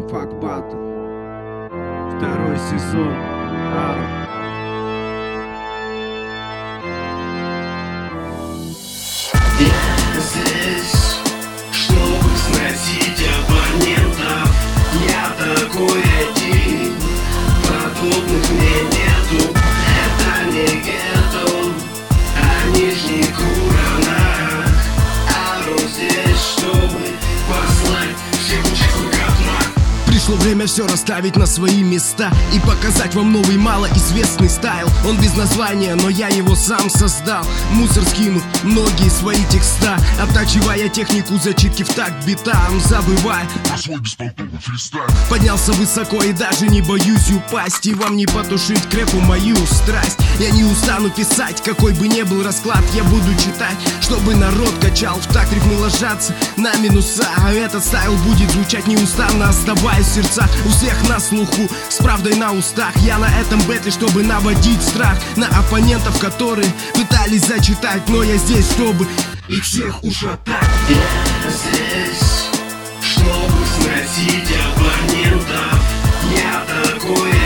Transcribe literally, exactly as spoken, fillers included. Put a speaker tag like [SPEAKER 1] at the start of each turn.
[SPEAKER 1] Fuck Battle. Второй сезон. Ара.
[SPEAKER 2] Я здесь, чтобы сносить оппонентов. Я такой один, подобных мне нету. Это не гетто, а нижних уровнях. Ару здесь, чтобы послать всех учих говна.
[SPEAKER 3] Пришло время все расставить на свои места и показать вам новый малоизвестный стайл. Он без названия, но я его сам создал. Мусор скинув многие свои текста, оттачивая технику зачитки в такт битам, забывая
[SPEAKER 4] про свой беспонтовый фристайл.
[SPEAKER 3] Поднялся высоко и даже не боюсь упасть, и вам не потушить крэпу мою страсть. Я не устану писать, какой бы ни был расклад, я буду читать, чтобы народ качал в такт, рифмы ложатся на минуса. А этот стайл будет звучать неустанно, оставаясь в сердцах у всех на слуху, с правдой на устах. Я на этом бэтле, чтобы наводить страх на оппонентов, которые пытались зачитать, но я здесь, чтобы их всех ушатать.
[SPEAKER 2] Я здесь, чтобы сносить оппонентов. Я такой